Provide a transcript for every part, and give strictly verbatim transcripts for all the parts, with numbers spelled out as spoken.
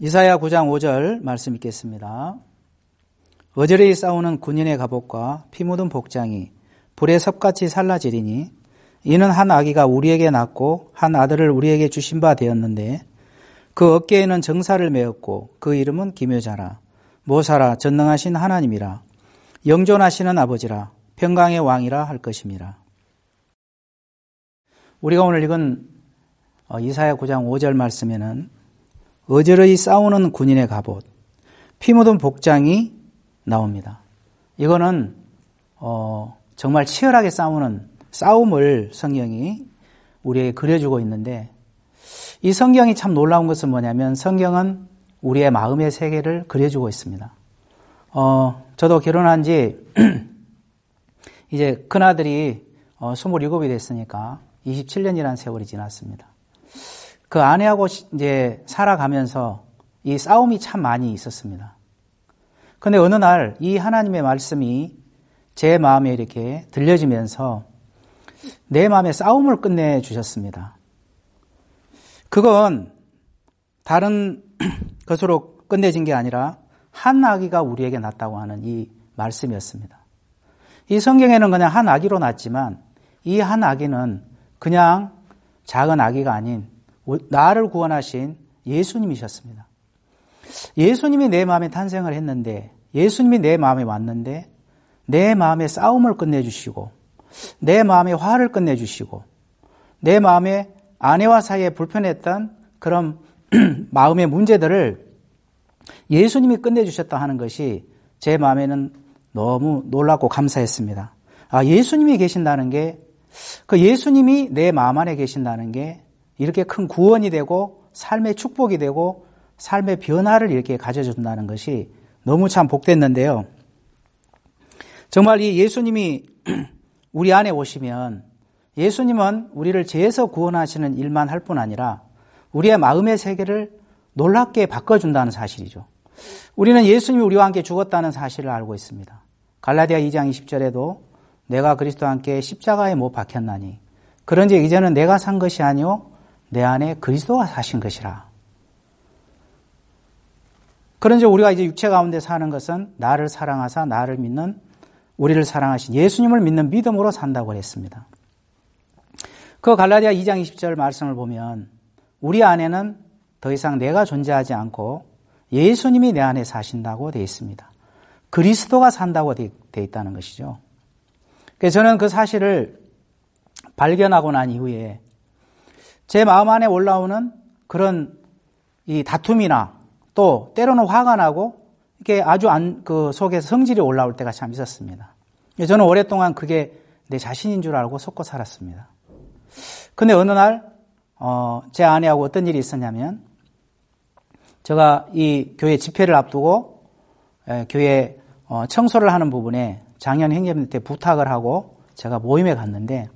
이사야 구 장 오 절 말씀 읽겠습니다. 어저리 싸우는 군인의 갑옷과 피 묻은 복장이 불에 섭같이 살라지리니 이는 한 아기가 우리에게 낳고 한 아들을 우리에게 주신 바 되었는데 그 어깨에는 정사를 메었고 그 이름은 기묘자라 모사라 전능하신 하나님이라 영존하시는 아버지라 평강의 왕이라 할 것임이라. 우리가 오늘 읽은 이사야 구 장 오 절 말씀에는 어저리 싸우는 군인의 갑옷, 피 묻은 복장이 나옵니다. 이거는 어, 정말 치열하게 싸우는 싸움을 성경이 우리에게 그려주고 있는데, 이 성경이 참 놀라운 것은 뭐냐면 성경은 우리의 마음의 세계를 그려주고 있습니다. 어, 저도 결혼한 지 이제 큰아들이 어, 스물일곱이 됐으니까 이십칠 년이라는 세월이 지났습니다. 그 아내하고 이제 살아가면서 이 싸움이 참 많이 있었습니다. 그런데 어느 날 이 하나님의 말씀이 제 마음에 이렇게 들려지면서 내 마음에 싸움을 끝내주셨습니다. 그건 다른 것으로 끝내진 게 아니라 한 아기가 우리에게 낳았다고 하는 이 말씀이었습니다. 이 성경에는 그냥 한 아기로 낳았지만 이 한 아기는 그냥 작은 아기가 아닌 나를 구원하신 예수님이셨습니다. 예수님이 내 마음에 탄생을 했는데, 예수님이 내 마음에 왔는데 내 마음의 싸움을 끝내주시고 내 마음의 화를 끝내주시고 내 마음에 아내와 사이에 불편했던 그런 마음의 문제들을 예수님이 끝내주셨다 하는 것이 제 마음에는 너무 놀랍고 감사했습니다. 아, 예수님이 계신다는 게, 그 예수님이 내 마음 안에 계신다는 게 이렇게 큰 구원이 되고 삶의 축복이 되고 삶의 변화를 이렇게 가져준다는 것이 너무 참 복됐는데요. 정말 이 예수님이 우리 안에 오시면 예수님은 우리를 죄에서 구원하시는 일만 할 뿐 아니라 우리의 마음의 세계를 놀랍게 바꿔준다는 사실이죠. 우리는 예수님이 우리와 함께 죽었다는 사실을 알고 있습니다. 갈라디아 이 장 이십 절에도 내가 그리스도와 함께 십자가에 못 박혔나니 그런즉 이제는 내가 산 것이 아니요 내 안에 그리스도가 사신 것이라. 그런즉 우리가 이제 육체 가운데 사는 것은 나를 사랑하사 나를 믿는, 우리를 사랑하신 예수님을 믿는 믿음으로 산다고 했습니다. 그 갈라디아 이 장 이십 절 말씀을 보면 우리 안에는 더 이상 내가 존재하지 않고 예수님이 내 안에 사신다고 되어 있습니다. 그리스도가 산다고 되어 있다는 것이죠. 그래서 저는 그 사실을 발견하고 난 이후에 제 마음 안에 올라오는 그런 이 다툼이나 또 때로는 화가 나고 이게 아주 안, 그 속에서 성질이 올라올 때가 참 있었습니다. 저는 오랫동안 그게 내 자신인 줄 알고 속고 살았습니다. 근데 어느 날, 어, 제 아내하고 어떤 일이 있었냐면, 제가 이 교회 집회를 앞두고, 에, 교회 어, 청소를 하는 부분에 장년 형님한테 부탁을 하고 제가 모임에 갔는데,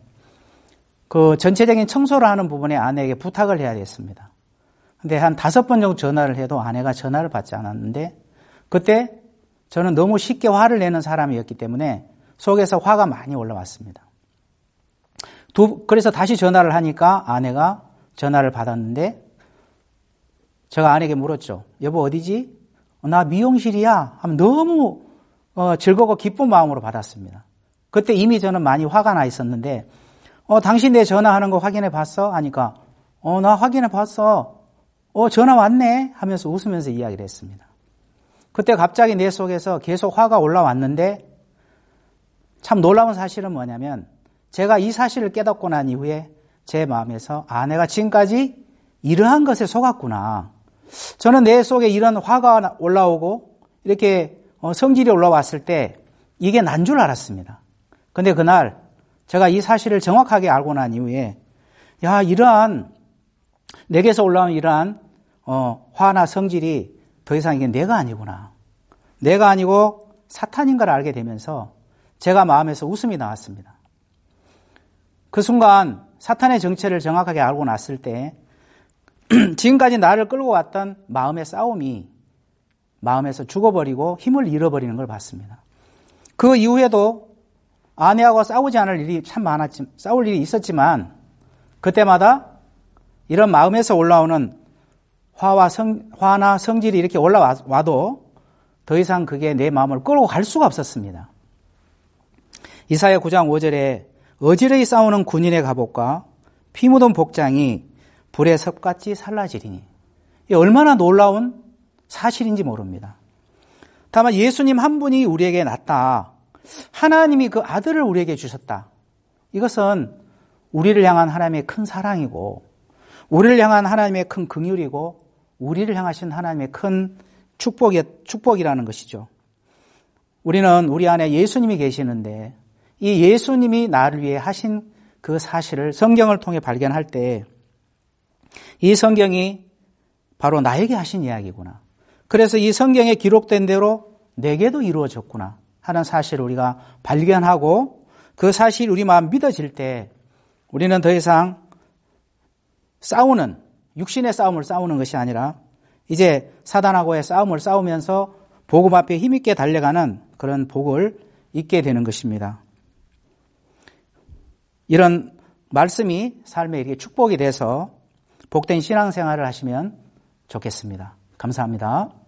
그 전체적인 청소를 하는 부분에 아내에게 부탁을 해야 됐습니다. 근데 한 다섯 번 정도 전화를 해도 아내가 전화를 받지 않았는데, 그때 저는 너무 쉽게 화를 내는 사람이었기 때문에 속에서 화가 많이 올라왔습니다. 두, 그래서 다시 전화를 하니까 아내가 전화를 받았는데, 제가 아내에게 물었죠. 여보 어디지? 어, 나 미용실이야. 하면 너무 어, 즐겁고 기쁜 마음으로 받았습니다. 그때 이미 저는 많이 화가 나 있었는데, 어, 당신 내 전화하는 거 확인해 봤어? 하니까, 어, 나 확인해 봤어. 어, 전화 왔네? 하면서 웃으면서 이야기를 했습니다. 그때 갑자기 내 속에서 계속 화가 올라왔는데, 참 놀라운 사실은 뭐냐면, 제가 이 사실을 깨닫고 난 이후에 제 마음에서, 아, 내가 지금까지 이러한 것에 속았구나. 저는 내 속에 이런 화가 올라오고, 이렇게 성질이 올라왔을 때, 이게 난 줄 알았습니다. 근데 그날, 제가 이 사실을 정확하게 알고 난 이후에, 야, 이러한, 내게서 올라온 이러한, 어, 화나 성질이 더 이상 이게 내가 아니구나. 내가 아니고 사탄인 걸 알게 되면서 제가 마음에서 웃음이 나왔습니다. 그 순간 사탄의 정체를 정확하게 알고 났을 때 지금까지 나를 끌고 왔던 마음의 싸움이 마음에서 죽어버리고 힘을 잃어버리는 걸 봤습니다. 그 이후에도 아내하고 싸우지 않을 일이 참 많았지, 싸울 일이 있었지만 그때마다 이런 마음에서 올라오는 화와 성, 화나 성질이 이렇게 올라와도 더 이상 그게 내 마음을 끌고 갈 수가 없었습니다. 이사야 구 장 오 절에 어지러이 싸우는 군인의 갑옷과 피 묻은 복장이 불의 섭같이 살라지리니, 이 얼마나 놀라운 사실인지 모릅니다. 다만 예수님 한 분이 우리에게 낫다, 하나님이 그 아들을 우리에게 주셨다, 이것은 우리를 향한 하나님의 큰 사랑이고 우리를 향한 하나님의 큰 긍휼이고 우리를 향하신 하나님의 큰 축복이, 축복이라는 것이죠. 우리는 우리 안에 예수님이 계시는데 이 예수님이 나를 위해 하신 그 사실을 성경을 통해 발견할 때 이 성경이 바로 나에게 하신 이야기구나, 그래서 이 성경에 기록된 대로 내게도 이루어졌구나 하는 사실을 우리가 발견하고 그 사실이 우리 마음 믿어질 때 우리는 더 이상 싸우는, 육신의 싸움을 싸우는 것이 아니라 이제 사단하고의 싸움을 싸우면서 복음 앞에 힘있게 달려가는 그런 복을 잊게 되는 것입니다. 이런 말씀이 삶에 이렇게 축복이 돼서 복된 신앙생활을 하시면 좋겠습니다. 감사합니다.